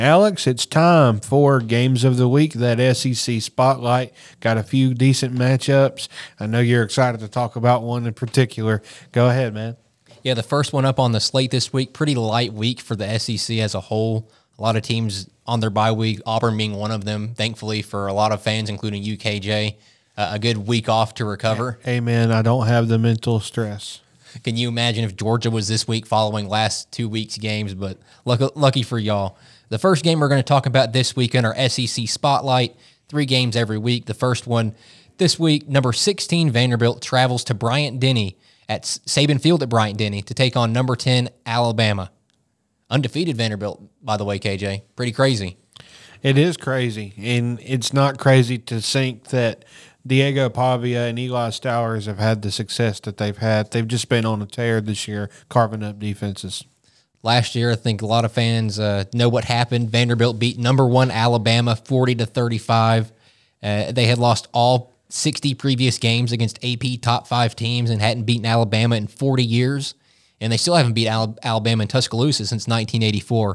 Alex, it's time for Games of the Week, that SEC Spotlight. Got a few decent matchups. I know you're excited to talk about one in particular. Go ahead, man. Yeah, the first one up on the slate this week, pretty light week for the SEC as a whole. A lot of teams on their bye week, Auburn being one of them, thankfully for a lot of fans, including UKJ. A good week off to recover. Amen. I don't have the mental stress. Can you imagine if Georgia was this week following last 2 weeks' games? But lucky for y'all. The first game we're going to talk about this week in our SEC Spotlight, 3 games every week. The first one this week, number 16 Vanderbilt travels to Bryant-Denny at Saban Field at Bryant-Denny to take on number 10 Alabama. Undefeated Vanderbilt, by the way, KJ. Pretty crazy. It is crazy, and it's not crazy to think that Diego Pavia and Eli Stowers have had the success that they've had. They've just been on a tear this year, carving up defenses. Last year, I think a lot of fans know what happened. Vanderbilt beat number 1 Alabama 40-35. They had lost all 60 previous games against AP top 5 teams and hadn't beaten Alabama in 40 years. And they still haven't beat Alabama in Tuscaloosa since 1984.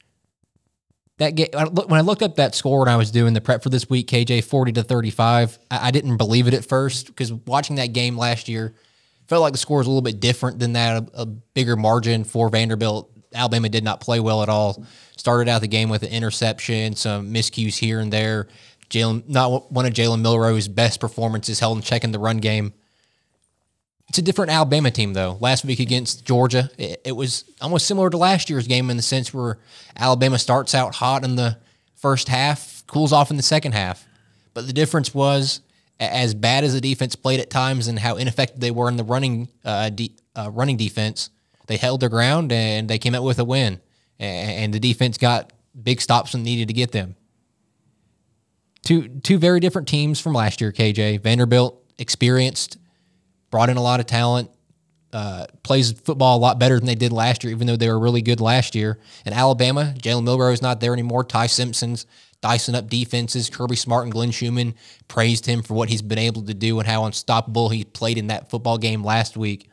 That game, when I looked up that score when I was doing the prep for this week, KJ, 40-35, I didn't believe it at first because watching that game last year, felt like the score was a little bit different than that, a bigger margin for Vanderbilt. Alabama did not play well at all. Started out the game with an interception, some miscues here and there. Not one of Jalen Milroe's best performances held in check in the run game. It's a different Alabama team, though. Last week against Georgia, it was almost similar to last year's game in the sense where Alabama starts out hot in the first half, cools off in the second half. But the difference was, as bad as the defense played at times and how ineffective they were in the running defense, they held their ground and they came out with a win. And the defense got big stops when needed to get them. Two very different teams from last year, KJ. Vanderbilt, experienced, brought in a lot of talent, plays football a lot better than they did last year, even though they were really good last year. And Alabama, Jalen Milroe is not there anymore. Ty Simpson's dicing up defenses. Kirby Smart and Glenn Schumann praised him for what he's been able to do and how unstoppable he played in that football game last week.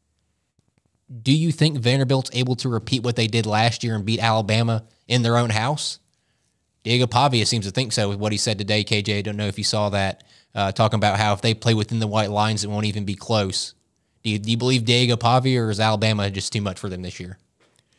Do you think Vanderbilt's able to repeat what they did last year and beat Alabama in their own house? Diego Pavia seems to think so with what he said today, KJ. I don't know if you saw that, talking about how if they play within the white lines, it won't even be close. Do you believe Diego Pavia, or is Alabama just too much for them this year?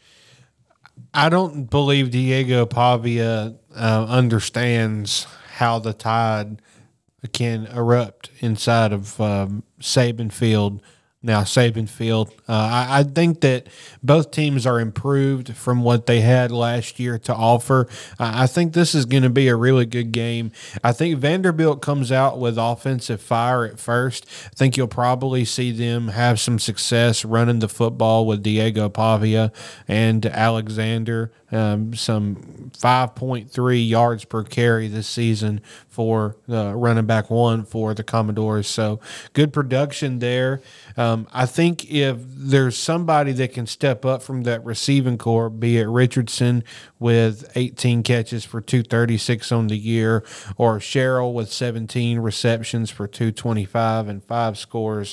I don't believe Diego Pavia understands how the tide can erupt inside of Saban Field. Now, Saban Field. I think that both teams are improved from what they had last year to offer. I think this is going to be a really good game. I think Vanderbilt comes out with offensive fire at first. I think you'll probably see them have some success running the football with Diego Pavia and Alexander. Some 5.3 yards per carry this season for running back 1 for the Commodores. So good production there. I think if there's somebody that can step up from that receiving corps, be it Richardson with 18 catches for 236 on the year, or Sherrill with 17 receptions for 225 and 5 scores,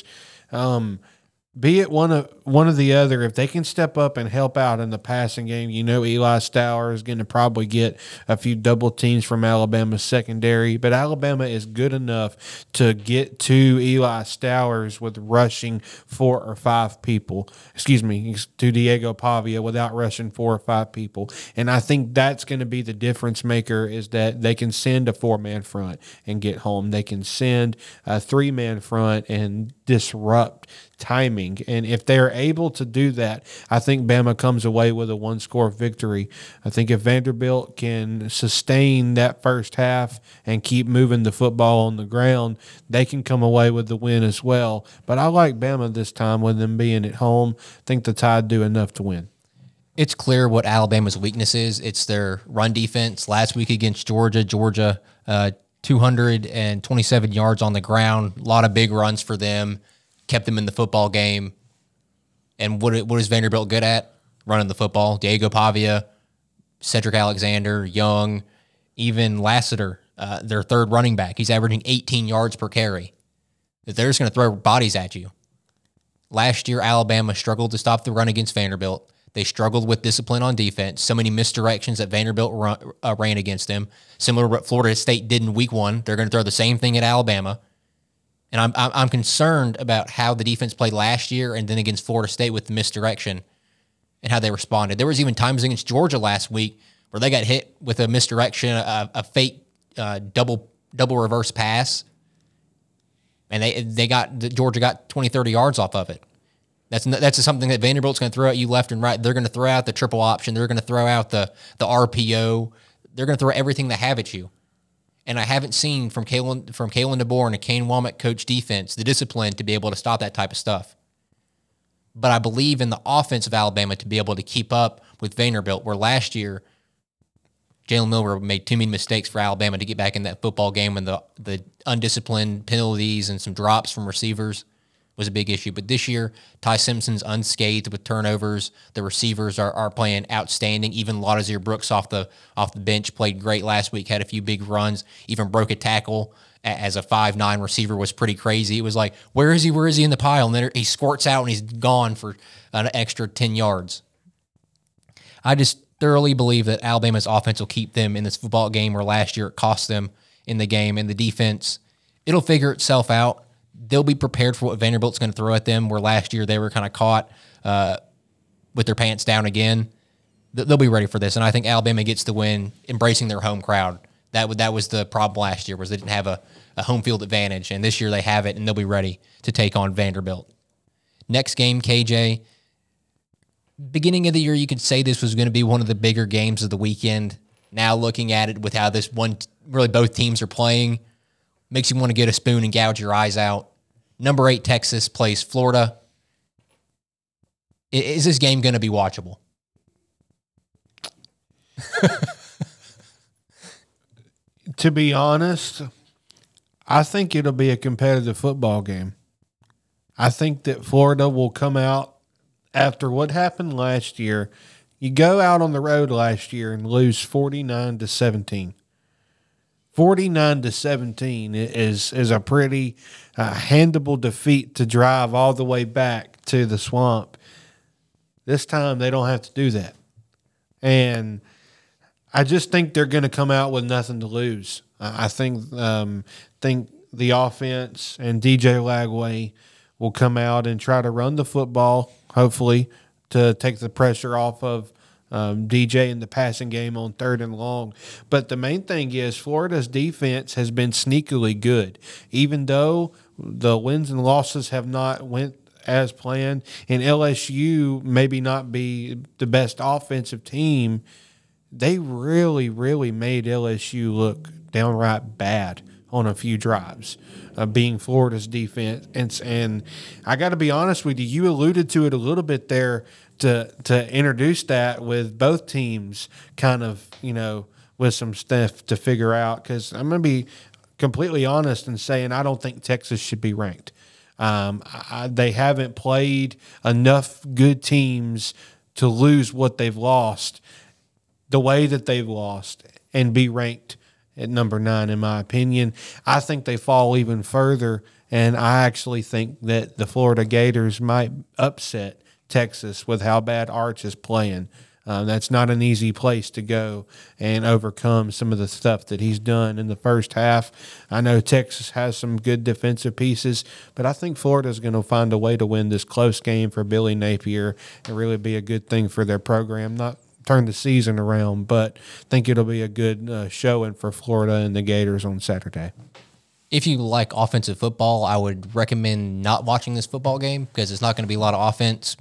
be it one of the other, if they can step up and help out in the passing game, Eli Stower is going to probably get a few double teams from Alabama's secondary, but Alabama is good enough to get to Eli Stowers with rushing 4 or 5 people. To Diego Pavia without rushing 4 or 5 people. And I think that's going to be the difference maker, is that they can send a 4-man front and get home. They can send a 3-man front and disrupt timing. And if they're able to do that, I think Bama comes away with a 1-score victory. I think if Vanderbilt can sustain that first half and keep moving the football on the ground, they can come away with the win as well. But I like Bama this time with them being at home. I think the Tide do enough to win. It's clear what Alabama's weakness is. It's their run defense. Last week against Georgia, 227 yards on the ground, a lot of big runs for them, kept them in the football game. And what is Vanderbilt good at? Running the football. Diego Pavia, Cedric Alexander, Young, even Lassiter, their third running back. He's averaging 18 yards per carry. They're just going to throw bodies at you. Last year, Alabama struggled to stop the run against Vanderbilt. They struggled with discipline on defense. So many misdirections that Vanderbilt ran against them. Similar to what Florida State did in week 1. They're going to throw the same thing at Alabama. And I'm concerned about how the defense played last year and then against Florida State with the misdirection and how they responded. There was even times against Georgia last week where they got hit with a misdirection, a fake double reverse pass, and Georgia got 20, 30 yards off of it. That's something that Vanderbilt's going to throw at you left and right. They're going to throw out the triple option. They're going to throw out the RPO. They're going to throw everything they have at you. And I haven't seen from Kalen DeBoer and a Kane Womack coach defense the discipline to be able to stop that type of stuff. But I believe in the offense of Alabama to be able to keep up with Vanderbilt, where last year Jalen Milroe made too many mistakes for Alabama to get back in that football game, and the undisciplined penalties and some drops from receivers was a big issue. But this year, Ty Simpson's unscathed with turnovers. The receivers are playing outstanding. Even Ladazir Brooks off the bench played great last week, had a few big runs, even broke a tackle as a 5'9" receiver, was pretty crazy. It was like, where is he? Where is he in the pile? And then he squirts out and he's gone for an extra 10 yards. I just thoroughly believe that Alabama's offense will keep them in this football game, where last year it cost them in the game. And the defense, it'll figure itself out. They'll be prepared for what Vanderbilt's going to throw at them, where last year they were kind of caught with their pants down again. They'll be ready for this, and I think Alabama gets the win, embracing their home crowd. That was the problem last year, was they didn't have a home field advantage, and this year they have it, and they'll be ready to take on Vanderbilt. Next game, KJ. Beginning of the year, you could say this was going to be one of the bigger games of the weekend. Now looking at it with how this one, really both teams are playing, makes you want to get a spoon and gouge your eyes out. Number 8 Texas plays Florida. Is this game going to be watchable? To be honest, I think it'll be a competitive football game. I think that Florida will come out after what happened last year. You go out on the road last year and lose 49-17. 49-17 is a pretty handable defeat to drive all the way back to the swamp. This time they don't have to do that. And I just think they're going to come out with nothing to lose. I think the offense and DJ Lagway will come out and try to run the football, hopefully, to take the pressure off of DJ in the passing game on 3rd and long. But the main thing is Florida's defense has been sneakily good. Even though the wins and losses have not went as planned, and LSU maybe not be the best offensive team, they really, really made LSU look downright bad on a few drives, being Florida's defense. And I got to be honest with you, you alluded to it a little bit there to introduce that with both teams kind of, with some stuff to figure out, because I'm going to be completely honest in saying I don't think Texas should be ranked. They haven't played enough good teams to lose what they've lost the way that they've lost and be ranked at number 9, in my opinion. I think they fall even further, and I actually think that the Florida Gators might upset Texas with how bad Arch is playing. That's not an easy place to go and overcome some of the stuff that he's done in the first half. I know Texas has some good defensive pieces, but I think Florida's going to find a way to win this close game for Billy Napier and really be a good thing for their program. Not turn the season around, but I think it'll be a good showing for Florida and the Gators on Saturday. If you like offensive football, I would recommend not watching this football game because it's not going to be a lot of offense.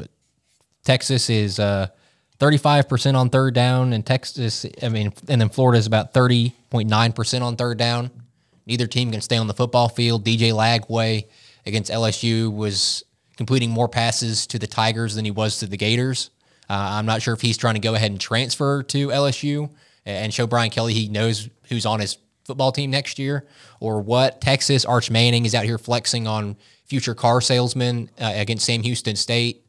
Texas is 35% on 3rd down, and and then Florida is about 30.9% on 3rd down. Neither team can stay on the football field. DJ Lagway against LSU was completing more passes to the Tigers than he was to the Gators. I'm not sure if he's trying to go ahead and transfer to LSU and show Brian Kelly he knows who's on his football team next year, or what. Texas, Arch Manning is out here flexing on future car salesmen against Sam Houston State.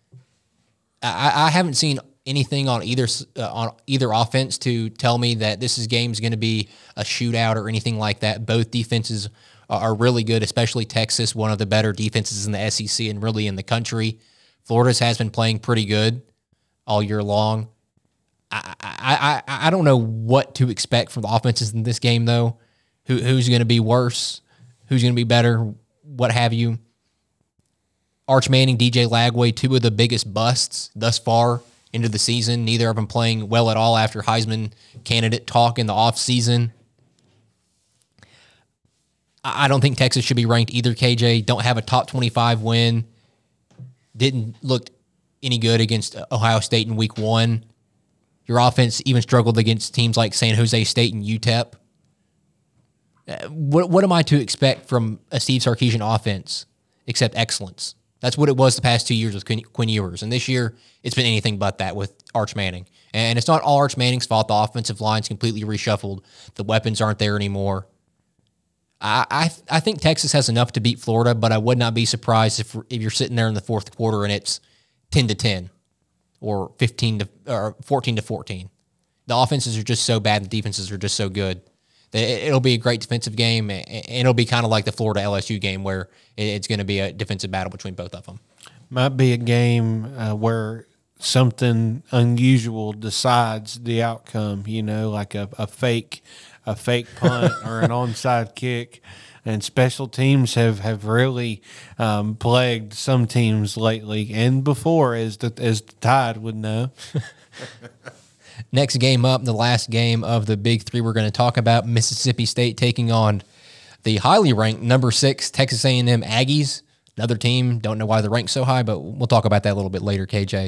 I haven't seen anything on either offense to tell me that this game's going to be a shootout or anything like that. Both defenses are really good, especially Texas, one of the better defenses in the SEC and really in the country. Florida's has been playing pretty good. all year long. I don't know what to expect from the offenses in this game, though. Who's going to be worse? Who's going to be better? What have you? Arch Manning, DJ Lagway, two of the biggest busts thus far into the season. Neither of them playing well at all after Heisman candidate talk in the offseason. I don't think Texas should be ranked either, KJ. Don't have a top 25 win. Didn't look any good against Ohio State in week 1. Your offense even struggled against teams like San Jose State and UTEP. What am I to expect from a Steve Sarkisian offense except excellence? That's what it was the past 2 years with Quinn Ewers. And this year, it's been anything but that with Arch Manning. And it's not all Arch Manning's fault. The offensive line's completely reshuffled. The weapons aren't there anymore. I think Texas has enough to beat Florida, but I would not be surprised if you're sitting there in the fourth quarter and it's 10-10 or 14-14. The offenses are just so bad, the defenses are just so good. It'll be a great defensive game, and it'll be kind of like the Florida LSU game where it's going to be a defensive battle between both of them. Might be a game where something unusual decides the outcome, like a fake punt or an onside kick. And special teams have really plagued some teams lately and before, as the Tide would know. Next game up, the last game of the Big Three we're going to talk about, Mississippi State taking on the highly ranked number 6 Texas A&M Aggies. Another team, don't know why they're ranked so high, but we'll talk about that a little bit later, KJ.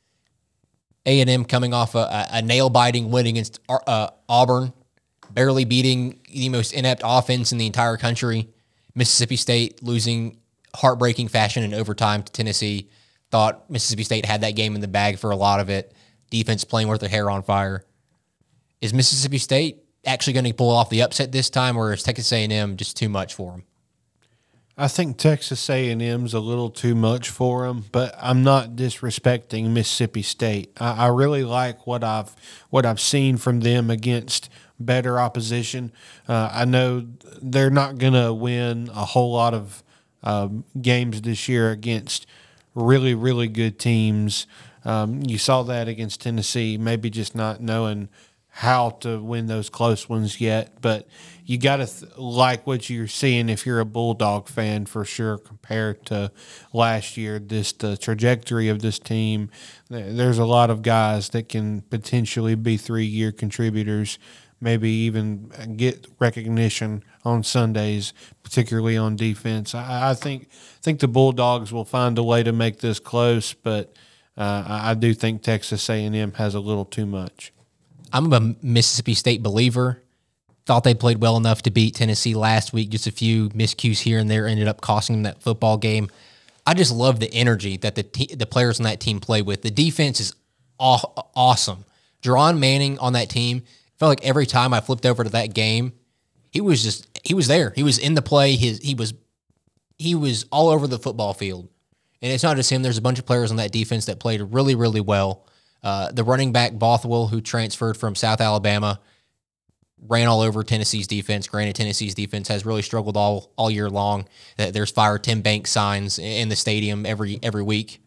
A&M coming off a nail-biting win against Auburn, barely beating the most inept offense in the entire country. Mississippi State losing heartbreaking fashion in overtime to Tennessee. Thought Mississippi State had that game in the bag for a lot of it. Defense playing with their hair on fire. Is Mississippi State actually going to pull off the upset this time, or is Texas A&M just too much for them? I think Texas A&M's a little too much for them, but I'm not disrespecting Mississippi State. I really like what I've seen from them against better opposition. I know they're not going to win a whole lot of games this year against really, really good teams. You saw that against Tennessee, maybe just not knowing how to win those close ones yet. But you got to like what you're seeing if you're a Bulldog fan for sure compared to last year. The trajectory of this team, there's a lot of guys that can potentially be 3-year contributors, maybe even get recognition on Sundays, particularly on defense. I think the Bulldogs will find a way to make this close, but I do think Texas A&M has a little too much. I'm a Mississippi State believer. Thought they played well enough to beat Tennessee last week. Just a few miscues here and there ended up costing them that football game. I just love the energy that the players on that team play with. The defense is awesome. Jerron Manning on that team, felt like every time I flipped over to that game, he was there. He was in the play. He was all over the football field. And it's not just him. There's a bunch of players on that defense that played really, really well. The running back, Bothwell, who transferred from South Alabama, ran all over Tennessee's defense. Granted, Tennessee's defense has really struggled all year long. There's Fire Tim Banks signs in the stadium every week.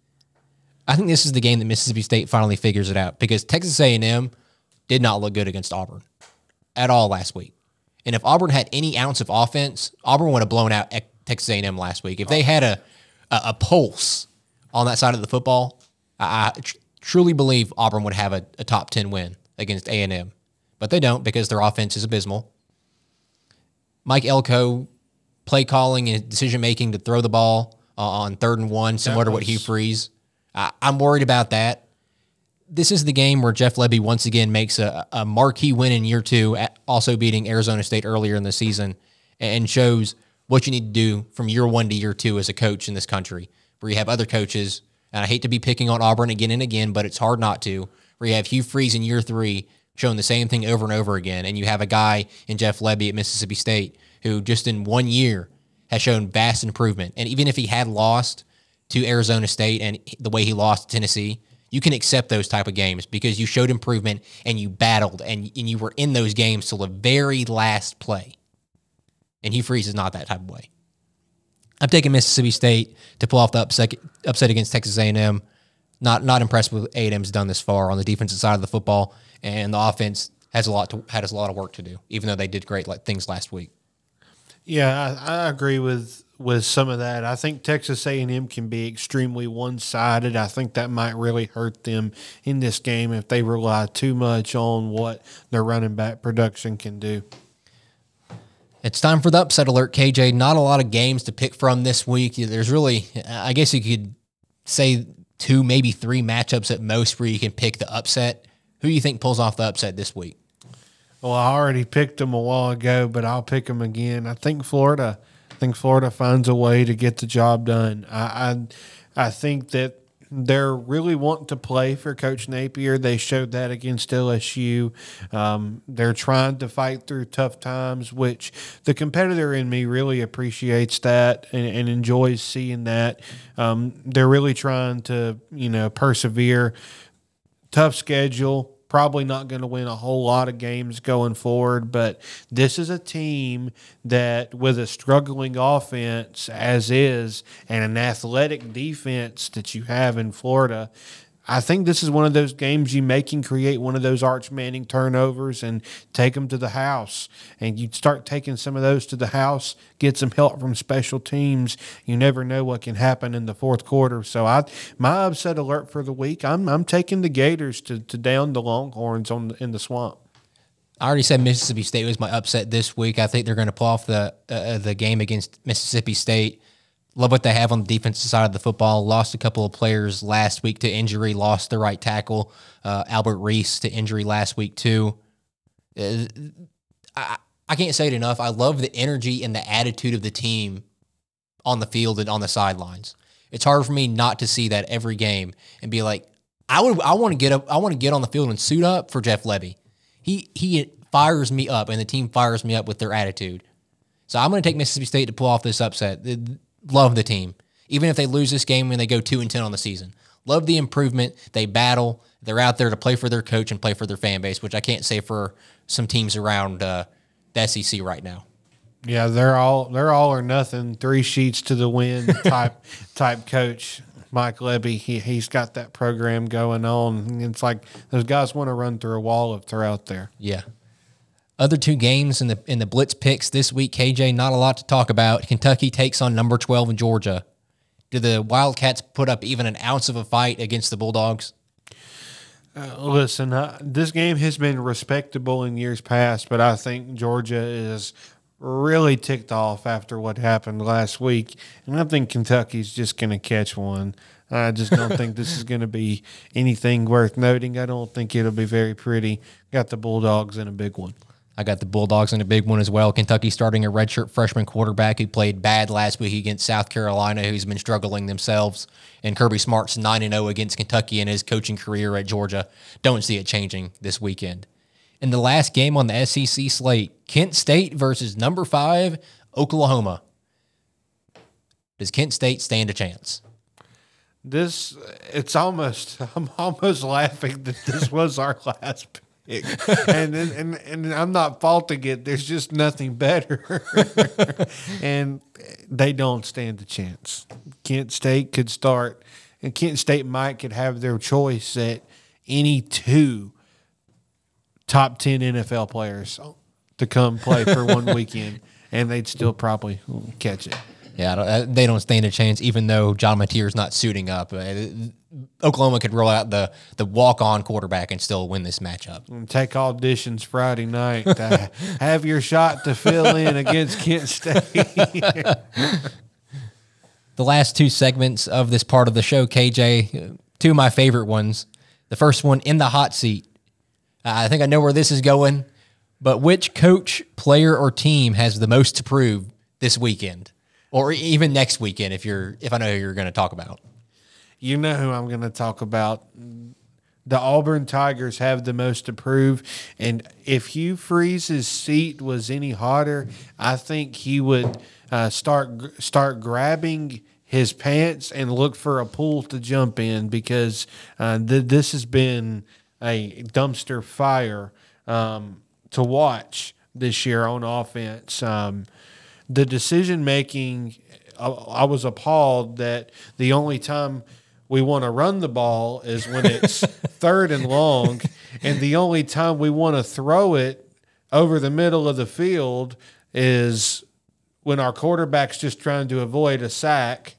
I think this is the game that Mississippi State finally figures it out, because Texas A&M did not look good against Auburn at all last week. And if Auburn had any ounce of offense, Auburn would have blown out Texas A&M last week. If they had a pulse on that side of the football, I truly believe Auburn would have a top 10 win against A&M. But they don't, because their offense is abysmal. Mike Elko, play calling and decision-making to throw the ball on 3rd and 1, similar to what Hugh Freeze. I'm worried about that. This is the game where Jeff Lebby once again makes a marquee win in year 2, also beating Arizona State earlier in the season, and shows what you need to do from year 1 to year 2 as a coach in this country, where you have other coaches, and I hate to be picking on Auburn again and again, but it's hard not to, where you have Hugh Freeze in year 3 showing the same thing over and over again, and you have a guy in Jeff Lebby at Mississippi State who just in 1 year has shown vast improvement. And even if he had lost to Arizona State and the way he lost to Tennessee, you can accept those type of games because you showed improvement and you battled and you were in those games till the very last play. And Hugh Freeze is not that type of way. I'm taking Mississippi State to pull off the upset against Texas A&M. Not impressed with what A&M's done this far on the defensive side of the football, and the offense has a lot of work to do, even though they did great things last week. Yeah, I agree with some of that. I think Texas A&M can be extremely one-sided. I think that might really hurt them in this game if they rely too much on what their running back production can do. It's time for the upset alert, KJ. Not a lot of games to pick from this week. There's really, I guess you could say 2, maybe 3 matchups at most where you can pick the upset. Who do you think pulls off the upset this week? Well, I already picked them a while ago, but I'll pick them again. I think Florida finds a way to get the job done. I think that they're really wanting to play for Coach Napier. They showed that against LSU. They're trying to fight through tough times, which the competitor in me really appreciates that and enjoys seeing that. They're really trying to, persevere. Tough schedule. Probably not going to win a whole lot of games going forward, but this is a team that, with a struggling offense as is and an athletic defense that you have in Florida, I think this is one of those games you can create one of those Arch Manning turnovers and take them to the house. And you start taking some of those to the house, get some help from special teams. You never know what can happen in the fourth quarter. So my upset alert for the week, I'm taking the Gators to down the Longhorns in the swamp. I already said Mississippi State was my upset this week. I think they're going to pull off the game against Mississippi State. Love what they have on the defensive side of the football. Lost a couple of players last week to injury. Lost the right tackle, Albert Reese, to injury last week too. I can't say it enough. I love the energy and the attitude of the team on the field and on the sidelines. It's hard for me not to see that every game and be like, I want to get up. I want to get on the field and suit up for Jeff Lebby. He fires me up, and the team fires me up with their attitude. So I'm going to take Mississippi State to pull off this upset. Love the team. Even if they lose this game and they go 2-10 on the season. Love the improvement. They battle. They're out there to play for their coach and play for their fan base, which I can't say for some teams around the SEC right now. Yeah, they're all or nothing, 3 sheets to the wind type coach. Mike Lebby, he's got that program going on. It's like those guys want to run through a wall if they're out there. Yeah. Other 2 games in the Blitz picks this week, KJ, not a lot to talk about. Kentucky takes on number 12 in Georgia. Do the Wildcats put up even an ounce of a fight against the Bulldogs? Listen, this game has been respectable in years past, but I think Georgia is really ticked off after what happened last week, and I think Kentucky's just going to catch one. I just don't think this is going to be anything worth noting. I don't think it'll be very pretty. Got the Bulldogs in a big one. I got the Bulldogs in a big one as well. Kentucky starting a redshirt freshman quarterback who played bad last week against South Carolina, who's been struggling themselves. And Kirby Smart's 9-0 against Kentucky in his coaching career at Georgia. Don't see it changing this weekend. In the last game on the SEC slate, Kent State versus number 5, Oklahoma. Does Kent State stand a chance? I'm almost laughing that this was our last pick. and I'm not faulting it. There's just nothing better. And they don't stand a chance. Kent State could start, and Kent State could have their choice at any 2 top 10 NFL players to come play for one weekend, and they'd still probably catch it. Yeah, they don't stand a chance, even though John Mateer's not suiting up. Oklahoma could roll out the walk-on quarterback and still win this matchup. And take auditions Friday night. Have your shot to fill in against Kent State. The last 2 segments of this part of the show, KJ, 2 of my favorite ones. The first one, in the hot seat. I think I know where this is going, but which coach, player, or team has the most to prove this weekend? Or even next weekend, if I know who you're going to talk about. You know who I'm going to talk about. The Auburn Tigers have the most to prove, and if Hugh Freeze's seat was any hotter, I think he would start grabbing his pants and look for a pool to jump in, because this has been a dumpster fire to watch this year on offense. The decision making, I was appalled that the only time we want to run the ball is when it's third and long, and the only time we want to throw it over the middle of the field is when our quarterback's just trying to avoid a sack.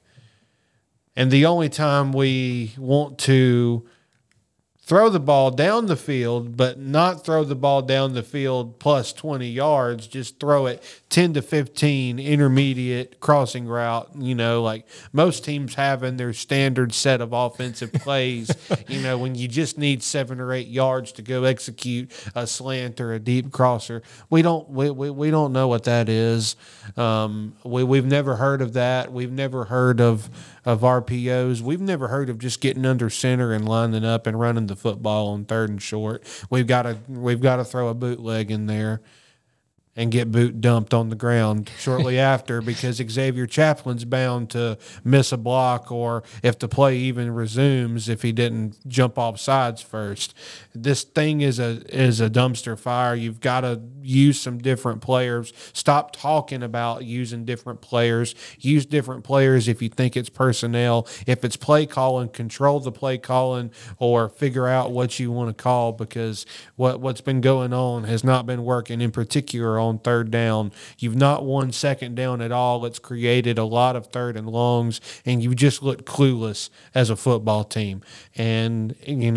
And the only time we want to throw the ball down the field, but not throw the ball down the field plus 20 yards, just throw it 10 to 15 intermediate crossing route, like most teams have in their standard set of offensive plays, when you just need 7 or 8 yards to go execute a slant or a deep crosser. We don't know what that is. We've never heard of that. We've never heard of RPOs. We've never heard of just getting under center and lining up and running the football on third and short. We've got to throw a bootleg in there and get boot dumped on the ground shortly after, because Xavier Chaplin's bound to miss a block, or if the play even resumes, if he didn't jump off sides first. This thing is a dumpster fire. You've got to use some different players. Stop talking about using different players. Use different players if you think it's personnel. If it's play calling, control the play calling, or figure out what you want to call, because what's been going on has not been working, in particular on third down. You've not won second down at all. It's created a lot of third and longs, and you just look clueless as a football team. And,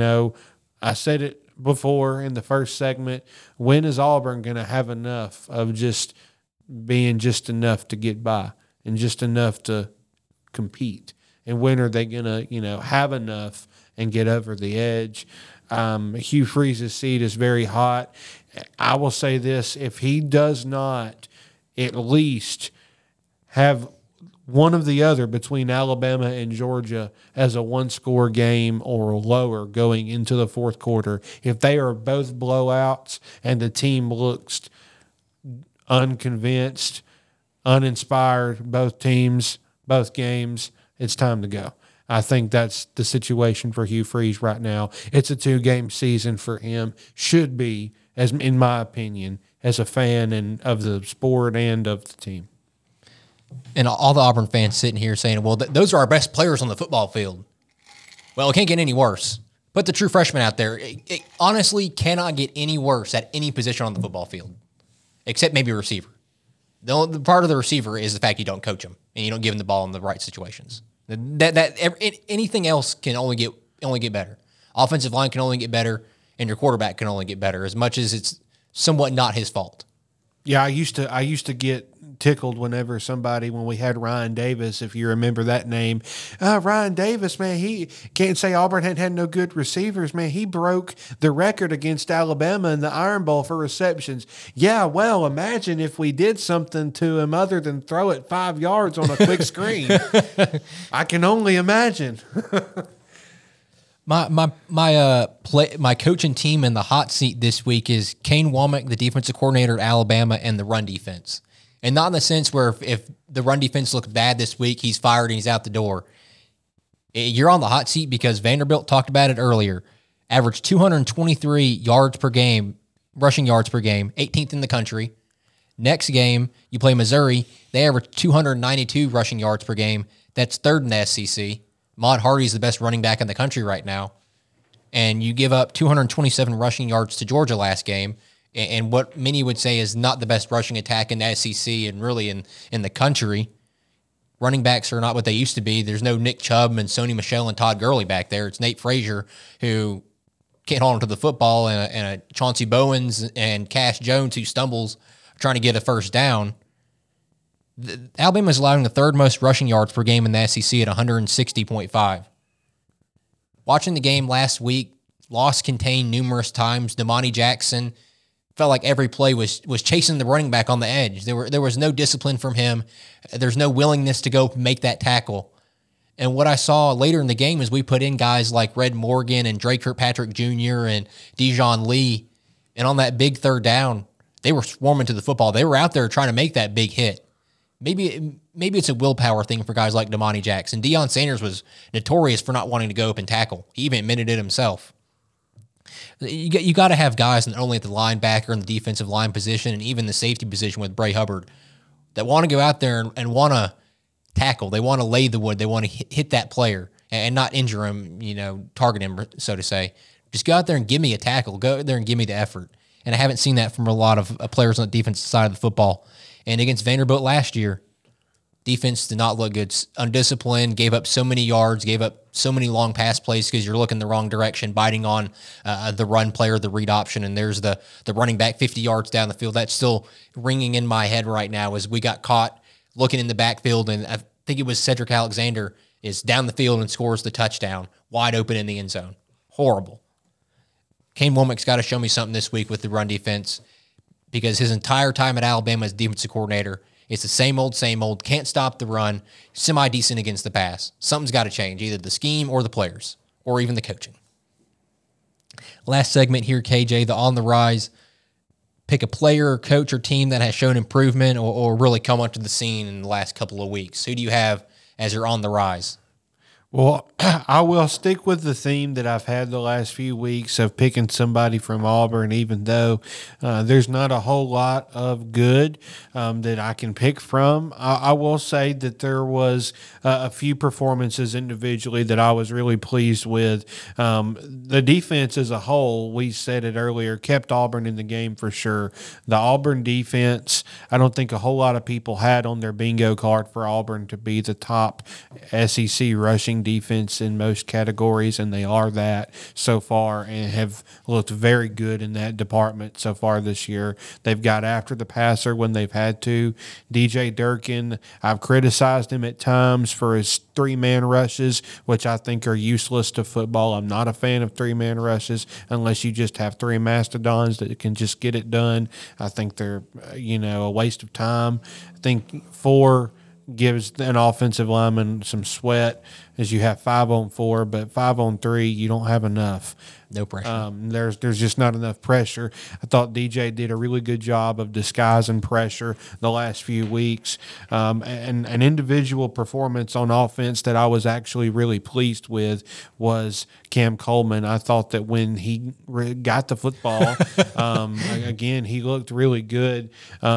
I said it before in the first segment, when is Auburn going to have enough of just being just enough to get by and just enough to compete? And when are they going to, have enough and get over the edge? Hugh Freeze's seat is very hot. I will say this, if he does not at least have one of the other between Alabama and Georgia as a one-score game or lower going into the fourth quarter, if they are both blowouts and the team looks unconvinced, uninspired, both teams, both games, it's time to go. I think that's the situation for Hugh Freeze right now. It's a 2-game season for him. Should be, as in my opinion, as a fan and of the sport and of the team. And all the Auburn fans sitting here saying, well, those are our best players on the football field. Well, it can't get any worse. Put the true freshman out there. It honestly cannot get any worse at any position on the football field, except maybe a receiver. The part of the receiver is the fact you don't coach them and you don't give them the ball in the right situations. Anything else can only get better. Offensive line can only get better, and your quarterback can only get better, as much as it's somewhat not his fault. Yeah, I used to get tickled whenever when we had Ryan Davis, if you remember that name. Ryan Davis, man, he can't say Auburn hadn't had no good receivers, man. He broke the record against Alabama in the Iron Bowl for receptions. Yeah, well, imagine if we did something to him other than throw it 5 yards on a quick screen. I can only imagine. My coaching team in the hot seat this week is Kane Womack, the defensive coordinator at Alabama, and the run defense. And not in the sense where if the run defense looks bad this week, he's fired and he's out the door. You're on the hot seat because Vanderbilt talked about it earlier. Averaged 223 yards per game, rushing yards per game, 18th in the country. Next game, you play Missouri. They average 292 rushing yards per game. That's third in the SEC. Maude Hardy's the best running back in the country right now. And you give up 227 rushing yards to Georgia last game, and what many would say is not the best rushing attack in the SEC and really in the country. Running backs are not what they used to be. There's no Nick Chubb and Sony Michel and Todd Gurley back there. It's Nate Frazier, who can't hold onto the football, and a Chauncey Bowens and Cash Jones, who stumbles trying to get a first down. Alabama is allowing the third most rushing yards per game in the SEC at 160.5. Watching the game last week, loss contained numerous times. Damani Jackson felt like every play was chasing the running back on the edge. There was no discipline from him. There's no willingness to go make that tackle. And what I saw later in the game is we put in guys like Red Morgan and Drake Kirkpatrick Jr. and Dijon Lee. And on that big third down, they were swarming to the football. They were out there trying to make that big hit. Maybe it's a willpower thing for guys like Damani Jackson. Deion Sanders was notorious for not wanting to go up and tackle. He even admitted it himself. You got to have guys not only at the linebacker and the defensive line position and even the safety position with Bray Hubbard that want to go out there and want to tackle. They want to lay the wood. They want to hit that player. and not injure him, target him, so to say. Just go out there and give me a tackle. Go out there and give me the effort. And I haven't seen that from a lot of players on the defensive side of the football. And against Vanderbilt last year, defense did not look good. Undisciplined, gave up so many yards, gave up so many long pass plays because you're looking the wrong direction, biting on the run player, the read option, and there's the running back 50 yards down the field. That's still ringing in my head right now as we got caught looking in the backfield, and I think it was Cedric Alexander is down the field and scores the touchdown, wide open in the end zone. Horrible. Kane Womack's got to show me something this week with the run defense because his entire time at Alabama as defensive coordinator, it's the same old, can't stop the run, semi-decent against the pass. Something's got to change, either the scheme or the players, or even the coaching. Last segment here, KJ, the on the rise. Pick a player, coach, or team that has shown improvement or really come onto the scene in the last couple of weeks. Who do you have as your on the rise? Well, I will stick with the theme that I've had the last few weeks of picking somebody from Auburn, even though there's not a whole lot of good that I can pick from. I will say that there was a few performances individually that I was really pleased with. The defense as a whole, we said it earlier, kept Auburn in the game for sure. The Auburn defense, I don't think a whole lot of people had on their bingo card for Auburn to be the top SEC rushing defense in most categories, and they are that so far and have looked very good in that department so far this year. They've got after the passer when they've had to. DJ Durkin, I've criticized him at times for his three-man rushes, which I think are useless to football. I'm not a fan of three-man rushes unless you just have three mastodons that can just get it done. I think they're, a waste of time. I think four gives an offensive lineman some sweat as you have 5-on-4, but 5-on-3, you don't have enough. No pressure. There's just not enough pressure. I thought DJ did a really good job of disguising pressure the last few weeks. And an individual performance on offense that I was actually really pleased with was Cam Coleman. I thought that when he got the football, again, he looked really good.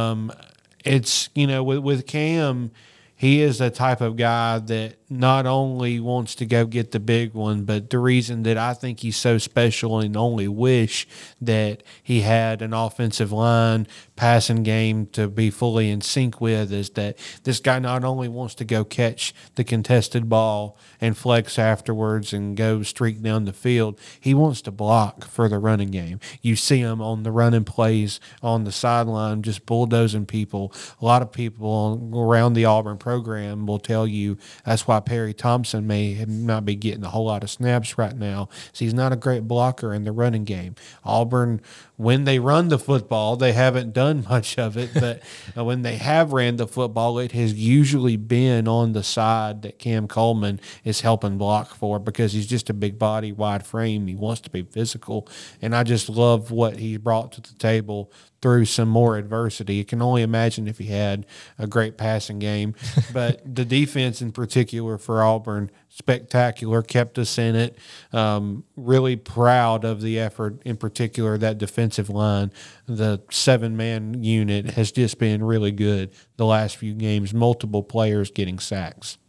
It's, with Cam, he is the type of guy that not only wants to go get the big one, but the reason that I think he's so special and only wish that he had an offensive line passing game to be fully in sync with is that this guy not only wants to go catch the contested ball and flex afterwards and go streak down the field, he wants to block for the running game. You see him on the running plays on the sideline just bulldozing people. A lot of people around the Auburn program will tell you that's why Perry Thompson may not be getting a whole lot of snaps right now. So he's not a great blocker in the running game. Auburn, when they run the football, they haven't done much of it, but when they have ran the football, it has usually been on the side that Cam Coleman is helping block for because he's just a big body, wide frame. He wants to be physical, and I just love what he brought to the table through some more adversity. You can only imagine if he had a great passing game. But the defense in particular for Auburn, spectacular, kept us in it. Really proud of the effort, in particular, that defensive line. The 7-man unit has just been really good the last few games, multiple players getting sacks.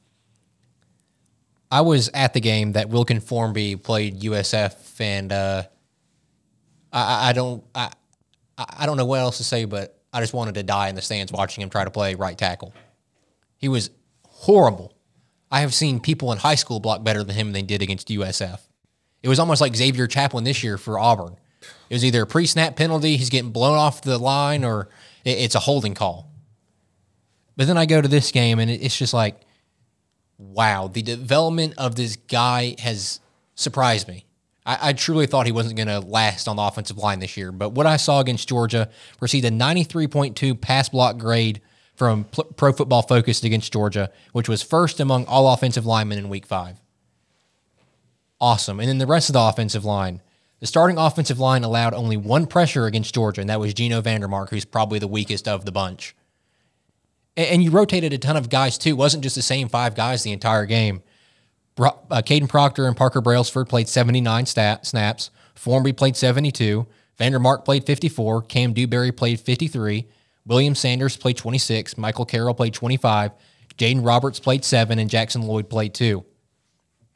I was at the game that Wilkin Formby played USF, and I don't know what else to say, but I just wanted to die in the stands watching him try to play right tackle. He was horrible. I have seen people in high school block better than him than they did against USF. It was almost like Xavier Chaplin this year for Auburn. It was either a pre-snap penalty, he's getting blown off the line, or it's a holding call. But then I go to this game, and it's just like, wow, the development of this guy has surprised me. I truly thought he wasn't going to last on the offensive line this year. But what I saw against Georgia, received a 93.2 pass block grade from Pro Football Focus against Georgia, which was first among all offensive linemen in Week 5. Awesome. And then the rest of the offensive line. The starting offensive line allowed only one pressure against Georgia, and that was Geno Vandermark, who's probably the weakest of the bunch. And you rotated a ton of guys, too. It wasn't just the same 5 guys the entire game. Caden Proctor and Parker Brailsford played 79 snaps. Formby played 72. Vandermark played 54. Cam Dewberry played 53. William Sanders played 26. Michael Carroll played 25. Jaden Roberts played 7. And Jackson Lloyd played 2.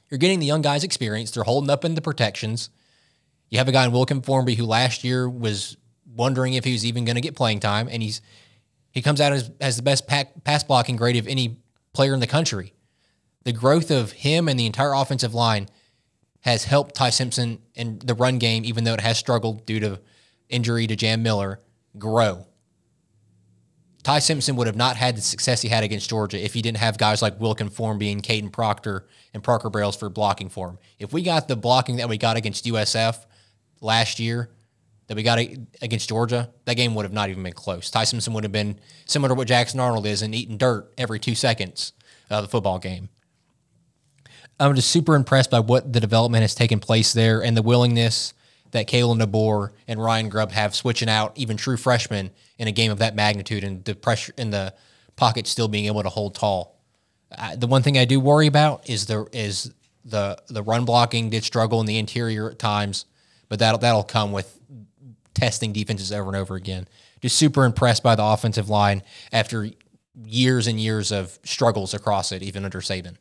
You're getting the young guys experience. They're holding up in the protections. You have a guy in Wilkin Formby who last year was wondering if he was even going to get playing time, and he comes out as the best pass blocking grade of any player in the country. The growth of him and the entire offensive line has helped Ty Simpson in the run game, even though it has struggled due to injury to Jam Miller, grow. Ty Simpson would have not had the success he had against Georgia if he didn't have guys like Wilkin Formby and Caden Proctor and Parker Brailsford blocking for him. If we got the blocking that we got against USF last year, that we got against Georgia, that game would have not even been close. Ty Simpson would have been similar to what Jackson Arnold is and eating dirt every 2 seconds of the football game. I'm just super impressed by what the development has taken place there and the willingness that Kalen DeBoer and Ryan Grubb have switching out even true freshmen in a game of that magnitude and the pressure in the pocket still being able to hold tall. The one thing I do worry about is the run blocking did struggle in the interior at times, but that'll come with testing defenses over and over again. Just super impressed by the offensive line after years and years of struggles across it, even under Saban.